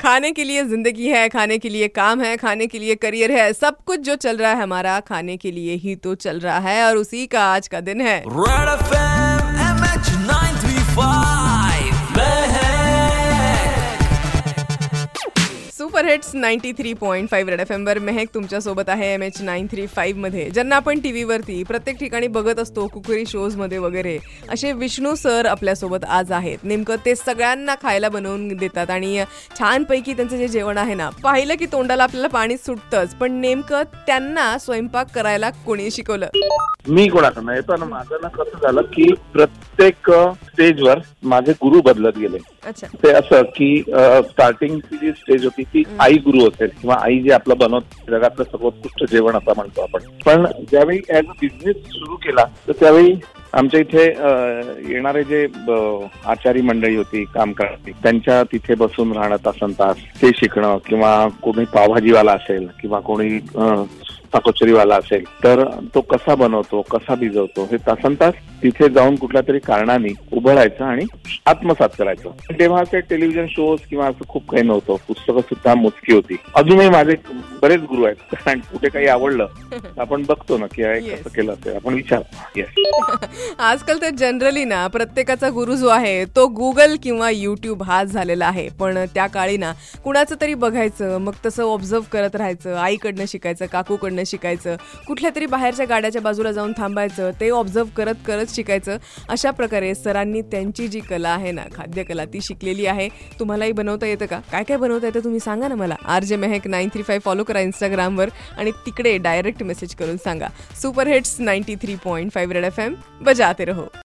खाने के लिए जिंदगी है, खाने के लिए काम है, खाने के लिए करियर है, सब कुछ जो चल रहा है हमारा खाने के लिए ही तो चल रहा है और उसी का आज का दिन है। Red FM MH 935 super hits 93.5 Red FM वर महक तुमच्या सोबत आहे MH 935 मध्ये. ज्यांना आपण टीव्हीवरती प्रत्येक ठिकाणी बघत असतो, कुकरी शोज मध्ये वगैरे, असे विष्णू सर आपल्यासोबत आज आहेत. नेमकं ते सगळ्यांना खायला बनवून देतात आणि छानपैकी त्यांचं जे जेवण आहे ना, पाहिलं की तोंडाला आपल्याला पाणी सुटतंच. पण नेमकं त्यांना स्वयंपाक करायला कोणी शिकवलं? मी कोणाकडं नाही, पण माझं ना कसं झालं की प्रत्येक स्टेजवर माझे गुरु बदलत गेले. अच्छा. ते असं की स्टार्टिंगची जी स्टेज होती ती आई गुरु असेल किंवा आई जे आपलं बनवत जगातलं सर्वोत्कृष्ट जेवण असं म्हणतो आपण. पण ज्यावेळी ऍज अ बिझनेस सुरू केला तर त्यावेळी आमच्या इथे येणारे जे आचारी मंडळी होती काम करणारी, त्यांच्या तिथे बसून राहणं तासनतास ते शिकणं, किंवा कोणी पावभाजीवाला असेल किंवा कोणी कचोरीवाला असेल तर तो कसा बनवतो, कसा भिजवतो, हे तासनतास तिथे जाऊन कुठल्या तरी कारणाने उभं राहायचं आणि आत्मसात करायचं. तेव्हा ते टेलिव्हिजन शोज किंवा असं खूप काही नव्हतं. पुस्तकं सुद्धा मोजकी होती. अजूनही माझे बरेच गुरु आहेत, कारण कुठे काही आवडलं आपण बघतो ना की कसं केलं असेल, आपण विचार. आजकाल तर जनरली ना प्रत्येकाचा गुरु जो आहे तो गुगल किंवा युट्यूब हाच झालेला आहे. पण त्या काळी ना कुणाचं तरी बघायचं, मग तसं ऑब्झर्व करत राहायचं, आईकडनं शिकायचं, काकूकडनं शिकायचं, कुठल्या तरी बाहेरच्या गाड्याच्या बाजूला जाऊन थांबायचं, ते ऑब्झर्व करत करत शिकायचं. अशा प्रकारे सरांनी त्यांची जी कला आहे ना, खाद्यकला, ती शिकलेली आहे. तुम्हालाही बनवता येतं का? काय काय बनवता येतं तुम्ही सांगा ना मला. RJ महक 935 फॉलो करा इंस्टाग्रामवर आणि तिकडे डायरेक्ट मेसेज करून सांगा. सुपर हिट्स 93.5 रेड एफएम बजाते रहो.